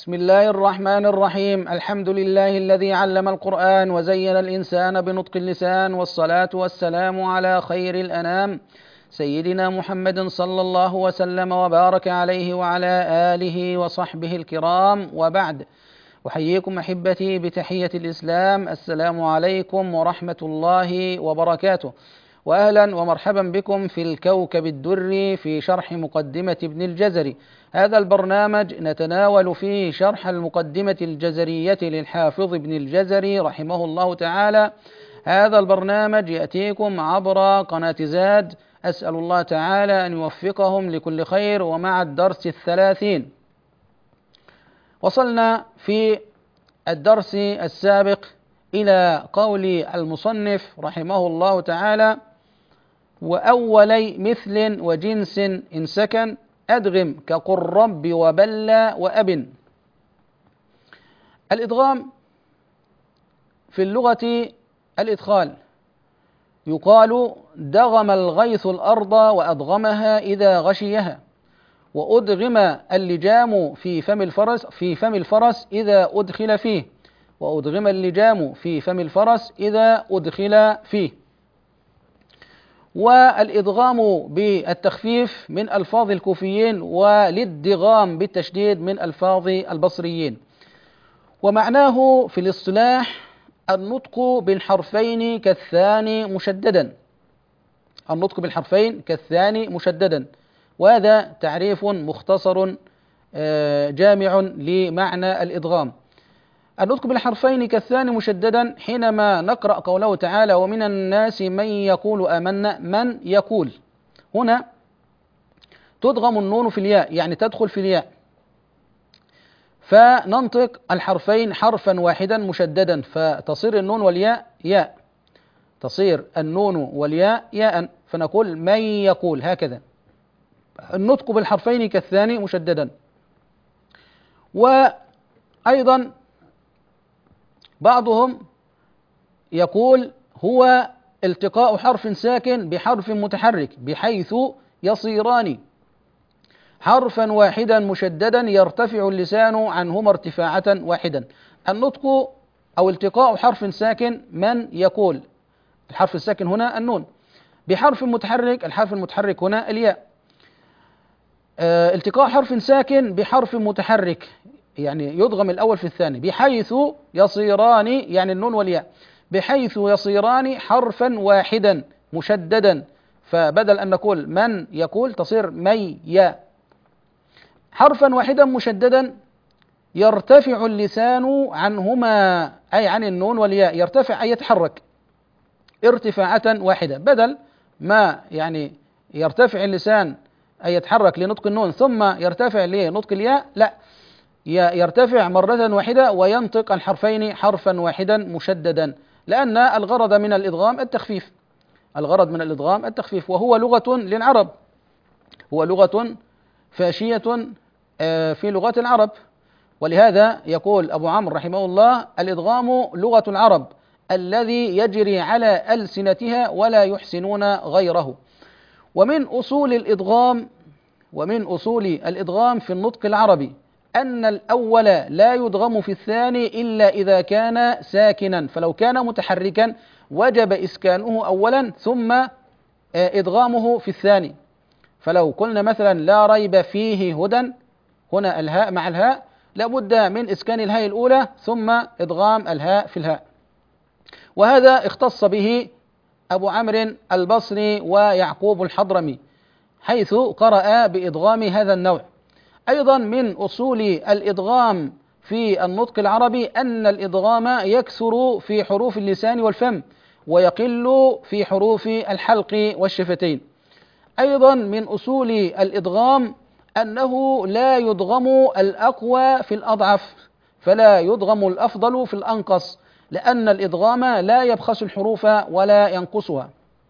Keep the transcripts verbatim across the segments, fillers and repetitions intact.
بسم الله الرحمن الرحيم. الحمد لله الذي علم القرآن وزين الإنسان بنطق اللسان، والصلاة والسلام على خير الأنام سيدنا محمد صلى الله وسلم وبارك عليه وعلى آله وصحبه الكرام، وبعد. أحييكم أحبتي بتحية الإسلام، السلام عليكم ورحمة الله وبركاته، وأهلا ومرحبا بكم في الكوكب الدري في شرح مقدمة ابن الجزري. هذا البرنامج نتناول فيه شرح المقدمة الجزرية للحافظ ابن الجزري رحمه الله تعالى. هذا البرنامج يأتيكم عبر قناة زاد، أسأل الله تعالى أن يوفقهم لكل خير. ومع الدرس الثلاثين وصلنا في الدرس السابق إلى قول المصنف رحمه الله تعالى: وأولي مثل وجنس إن سكن أدغم كقل رب وبلى وأبن. الإدغام في اللغة الإدخال، يقال دغم الغيث الأرض وأدغمها إذا غشيها، وأدغم اللجام في فم الفرس في فم الفرس إذا أدخل فيه، وأدغم اللجام في فم الفرس إذا أدخل فيه. والإدغام بالتخفيف من ألفاظ الكوفيين، والادغام بالتشديد من ألفاظ البصريين. ومعناه في الاصطلاح النطق بالحرفين كالثاني مشددا، النطق بالحرفين كالثاني مشددا، وهذا تعريف مختصر جامع لمعنى الإدغام. النطق بالحرفين كالثاني مشددا حينما نقرأ قوله تعالى: ومن الناس من يقول آمنا. من يقول هنا تدغم النون في الياء، يعني تدخل في الياء، فننطق الحرفين حرفا واحدا مشددا، فتصير النون والياء ياء، تصير النون والياء ياء، فنقول من يقول، هكذا النطق بالحرفين كالثاني مشددا. وأيضا بعضهم يقول هو التقاء حرف ساكن بحرف متحرك بحيث يصيران حرفا واحدا مشددا يرتفع اللسان عنهما ارتفاعة واحدا. النطق أو التقاء حرف ساكن من يقول، الحرف الساكن هنا النون، بحرف متحرك، الحرف المتحرك هنا الياء. اه التقاء حرف ساكن بحرف متحرك يعني يدغم الأول في الثاني، بحيث يصيران يعني النون والياء، بحيث يصيران حرفا واحدا مشددا، فبدل أن نقول من يقول تصير مي يا، حرفا واحدا مشددا يرتفع اللسان عنهما، أي عن النون والياء، يرتفع أي يتحرك ارتفاعة واحدة، بدل ما يعني يرتفع اللسان أي يتحرك لنطق النون ثم يرتفع لنطق الياء، لا، يرتفع مرة واحدة وينطق الحرفين حرفا واحدا مشددا، لأن الغرض من الإدغام التخفيف، الغرض من الإدغام التخفيف، وهو لغة للعرب، هو لغة فاشية في لغات العرب. ولهذا يقول أبو عمرو رحمه الله: الإدغام لغة العرب الذي يجري على ألسنتها ولا يحسنون غيره. ومن أصول الإدغام ومن أصول الإدغام في النطق العربي أن الأول لا يدغم في الثاني إلا إذا كان ساكنا، فلو كان متحركا وجب إسكانه أولا ثم إدغامه في الثاني. فلو قلنا مثلا لا ريب فيه هدى، هنا الهاء مع الهاء لابد من إسكان الهاء الأولى ثم إدغام الهاء في الهاء، وهذا اختص به أبو عمرو البصري ويعقوب الحضرمي حيث قرأ بإدغام هذا النوع. أيضا من أصول الإدغام في النطق العربي أن الإدغام يكثر في حروف اللسان والفم ويقل في حروف الحلق والشفتين. أيضا من أصول الإدغام أنه لا يدغم الأقوى في الأضعف، فلا يدغم الأفضل في الأنقص، لأن الإدغام لا يبخس الحروف ولا ينقصها.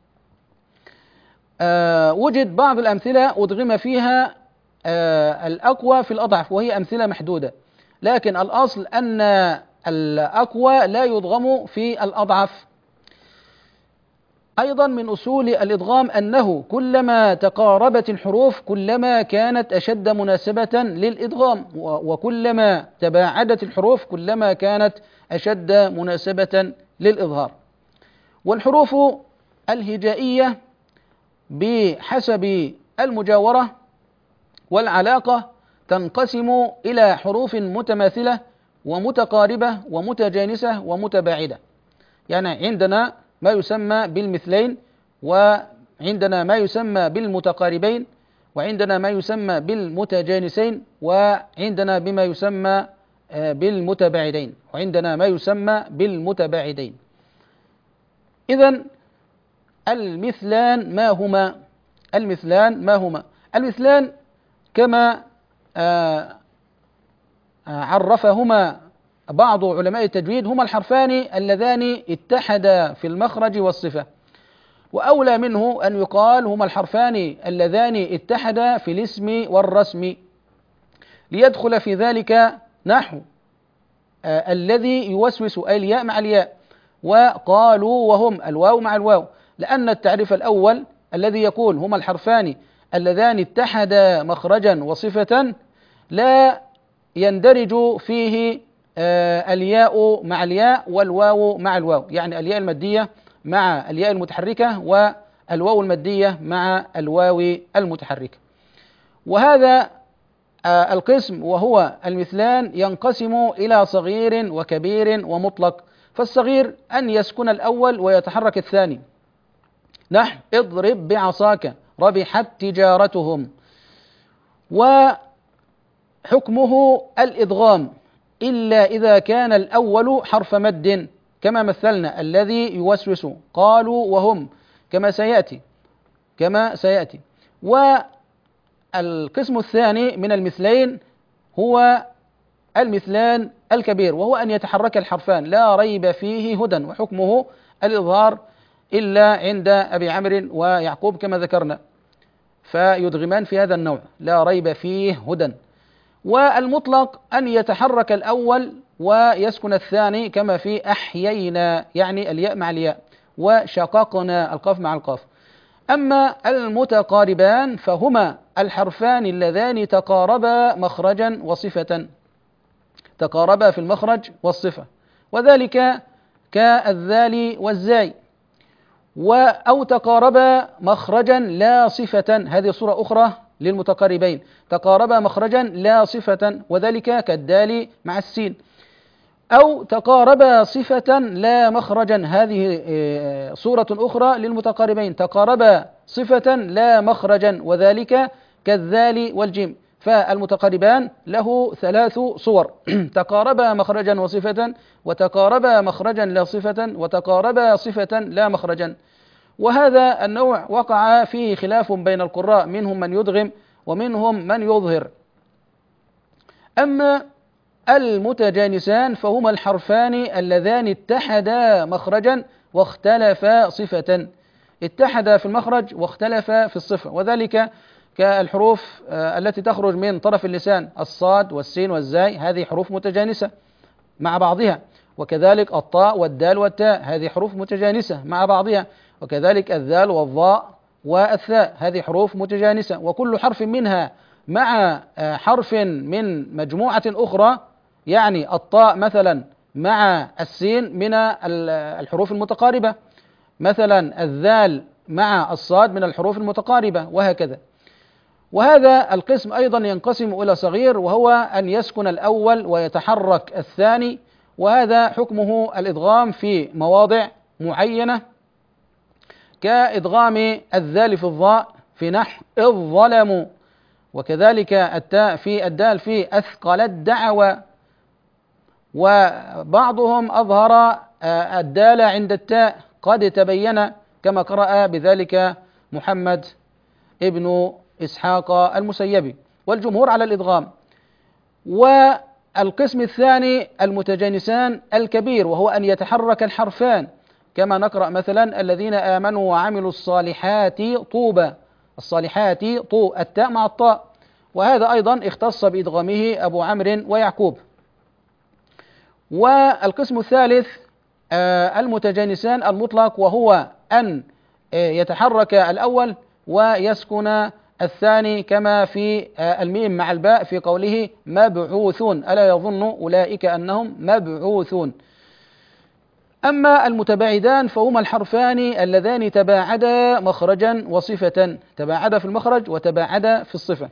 أه وجد بعض الأمثلة أدغم فيها أه الأقوى في الأضعف، وهي أمثلة محدودة، لكن الأصل أن الأقوى لا يدغم في الأضعف. أيضا من أصول الإدغام أنه كلما تقاربت الحروف كلما كانت أشد مناسبة للإدغام، وكلما تباعدت الحروف كلما كانت أشد مناسبة للإظهار. والحروف الهجائية بحسب المجاورة والعلاقة تنقسم إلى حروف متماثلة ومتقاربة ومتجانسة ومتباعدة. يعني عندنا ما يسمى بالمثلين، وعندنا ما يسمى بالمتقاربين، وعندنا ما يسمى بالمتجانسين، وعندنا بما يسمى بالمتباعدين، وعندنا ما يسمى بالمتباعدين. إذن المثلان ما هما؟ المثلان ما هما؟ المثلان كما عرفهما بعض علماء التجويد هما الحرفان اللذان اتحدا في المخرج والصفة، وأولى منه أن يقال هما الحرفان اللذان اتحدا في الاسم والرسم، ليدخل في ذلك نحو آه الذي يوسوس أي الياء مع الياء، وقالوا وهم الواو مع الواو، لأن التعريف الأول الذي يقول هما الحرفان اللذان اتحدا مخرجا وصفة لا يندرج فيه آه الياء مع الياء والواو مع الواو، يعني الياء المادية مع الياء المتحركة والواو المادية مع الواو المتحركة. وهذا آه القسم وهو المثلان ينقسم إلى صغير وكبير ومطلق. فالصغير أن يسكن الأول ويتحرك الثاني، نحو اضرب بعصاك ربحت تجارتهم. وحكمه الإدغام إلا إذا كان الأول حرف مد كما مثلنا الذي يوسوس، قالوا وهم، كما سيأتي كما سيأتي. والقسم الثاني من المثلين هو المثلان الكبير، وهو أن يتحرك الحرفان لا ريب فيه هدى، وحكمه الإظهار إلا عند أبي عمرو ويعقوب كما ذكرنا، فيدغمان في هذا النوع لا ريب فيه هدى. والمطلق أن يتحرك الأول ويسكن الثاني كما في أحيينا، يعني الياء مع الياء، وشققنا القاف مع القاف. أما المتقاربان فهما الحرفان اللذان تقاربا مخرجا وصفة، تقاربا في المخرج والصفة، وذلك كالذال والزاي. أو تقاربا مخرجا لا صفة، هذه صورة أخرى للمتقاربين، تقاربا مخرجا لا صفة، وذلك كالدال مع السين. أو تقاربا صفة لا مخرجا، هذه صورة أخرى للمتقاربين، تقاربا صفة لا مخرجا، وذلك كالذال والجيم. فالمتقاربان له ثلاث صور: تقاربا مخرجا وصفة، وتقاربا مخرجا لا صفة، وتقاربا صفة لا مخرجا. وهذا النوع وقع فيه خلاف بين القراء، منهم من يدغم ومنهم من يظهر. أما المتجانسان فهما الحرفان اللذان اتحدا مخرجا واختلفا صفة، اتحدا في المخرج واختلفا في الصفة، وذلك كالحروف التي تخرج من طرف اللسان، الصاد والسين والزاي، هذه حروف متجانسة مع بعضها، وكذلك الطاء والدال والتاء، هذه حروف متجانسة مع بعضها، وكذلك الذال والظاء والثاء، هذه حروف متجانسة، وكل حرف منها مع حرف من مجموعة أخرى، يعني الطاء مثلا مع السين من الحروف المتقاربة، مثلا الذال مع الصاد من الحروف المتقاربة، وهكذا. وهذا القسم أيضا ينقسم إلى صغير، وهو أن يسكن الأول ويتحرك الثاني، وهذا حكمه الإدغام في مواضع معينة، كإدغام الذال في الظاء في نحو إذ ظلموا، وكذلك التاء في الدال في أثقل الدعوى. وبعضهم أظهر الدال عند التاء قد تبين، كما قرأ بذلك محمد ابن إسحاق المسيبي، والجمهور على الإدغام. والقسم الثاني المتجانسان الكبير، وهو أن يتحرك الحرفان، كما نقرأ مثلا الذين آمنوا وعملوا الصالحات طوبى، الصالحات طو، التاء مع الطاء، وهذا أيضا اختص بإدغامه أبو عمرو ويعقوب. والقسم الثالث المتجانسان المطلق، وهو أن يتحرك الأول ويسكن الثاني، كما في الميم مع الباء في قوله مبعوثون، ألا يظن أولئك أنهم مبعوثون. أما المتباعدان فهما الحرفان اللذان تباعدا مخرجا وصفة، تباعدا في المخرج وتباعدا في الصفة،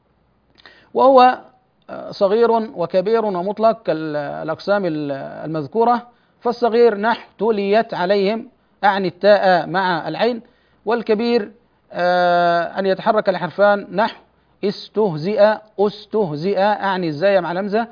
وهو صغير وكبير ومطلق كالأقسام المذكورة. فالصغير نحو تليت عليهم، أعني التاء مع العين، والكبير أن يتحرك الحرفان نحو استهزئ استهزئ، أعني الزاي مع الهمزة.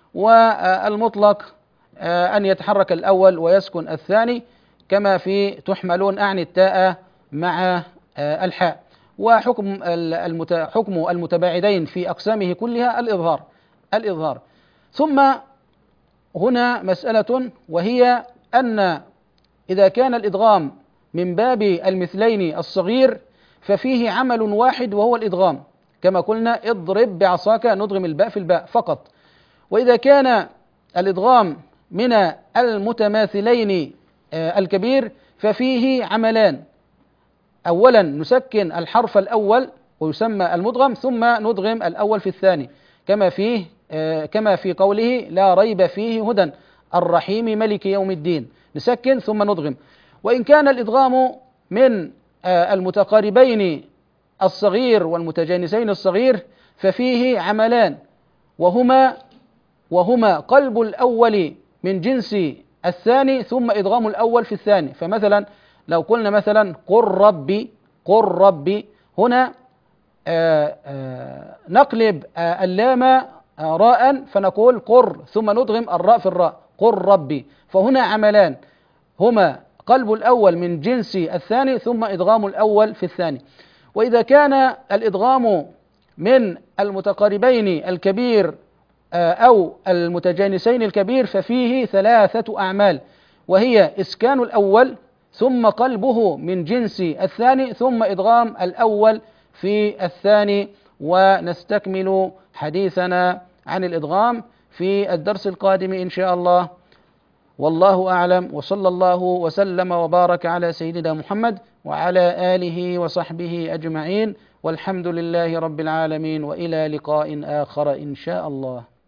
والمطلق أن يتحرك الأول ويسكن الثاني، كما في تحملون، أعني التاء مع الحاء. وحكم حكم المتباعدين في أقسامه كلها الإظهار الإظهار. ثم هنا مسألة، وهي أن إذا كان الإدغام من باب المثلين الصغير ففيه عمل واحد وهو الإدغام، كما قلنا اضرب بعصاك، ندغم الباء في الباء فقط. وإذا كان الإدغام من المتماثلين الكبير ففيه عملان، أولا نسكن الحرف الأول ويسمى المدغم، ثم ندغم الأول في الثاني، كما فيه كما في قوله لا ريب فيه هدى الرحيم ملك يوم الدين، نسكن ثم ندغم. وإن كان الإدغام من المتقاربين الصغير والمتجانسين الصغير ففيه عملان، وهما وهما قلب الأول من جنس الثاني ثم إدغام الأول في الثاني. فمثلا لو قلنا مثلا قل ربي قل ربي، هنا آآ آآ نقلب اللام راء فنقول قر، ثم ندغم الراء في الراء قل ربي. فهنا عملان، هما قلب الأول من جنس الثاني ثم إدغام الأول في الثاني. وإذا كان الإدغام من المتقاربين الكبير أو المتجانسين الكبير ففيه ثلاثة أعمال، وهي إسكان الأول ثم قلبه من جنس الثاني ثم إدغام الأول في الثاني. ونستكمل حديثنا عن الإدغام في الدرس القادم إن شاء الله، والله أعلم، وصلى الله وسلم وبارك على سيدنا محمد وعلى آله وصحبه أجمعين، والحمد لله رب العالمين، وإلى لقاء آخر إن شاء الله.